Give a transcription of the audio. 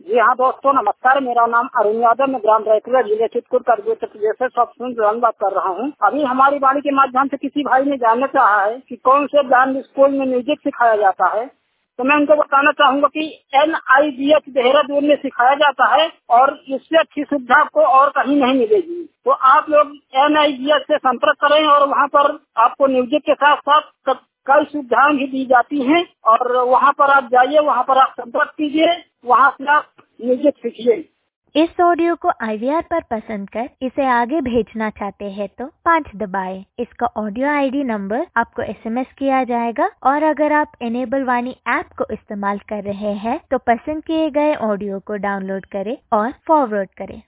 जी हाँ दोस्तों, नमस्कार। मेरा नाम अरुण यादव, मैं ग्राम रायपुर जिले चित्रकूट करगिल उत्तर प्रदेश से सब बात कर रहा हूँ। अभी हमारी वाणी के माध्यम से किसी भाई ने जानना चाहा है कि कौन से ज्ञान स्कूल में म्यूजिक सिखाया जाता है, तो मैं उनको बताना चाहूंगा कि NIBH देहरादून में सिखाया जाता है और इससे अच्छी सुविधा आपको और कहीं नहीं मिलेगी। तो आप लोग NIBH से संपर्क करें और वहाँ पर आपको म्यूजिक के साथ साथ कई सुविधाएं भी दी जाती हैं और वहाँ पर आप जाइए, वहाँ पर आप संपर्क कीजिए, वहाँ से आप म्यूजिक सीखिए। इस ऑडियो को IVR पर पसंद कर इसे आगे भेजना चाहते हैं तो 5 दबाएं। इसका ऑडियो ID नंबर आपको SMS किया जाएगा और अगर आप इनेबल वाणी ऐप को इस्तेमाल कर रहे हैं तो पसंद किए गए ऑडियो को डाउनलोड करें और फॉरवर्ड करें।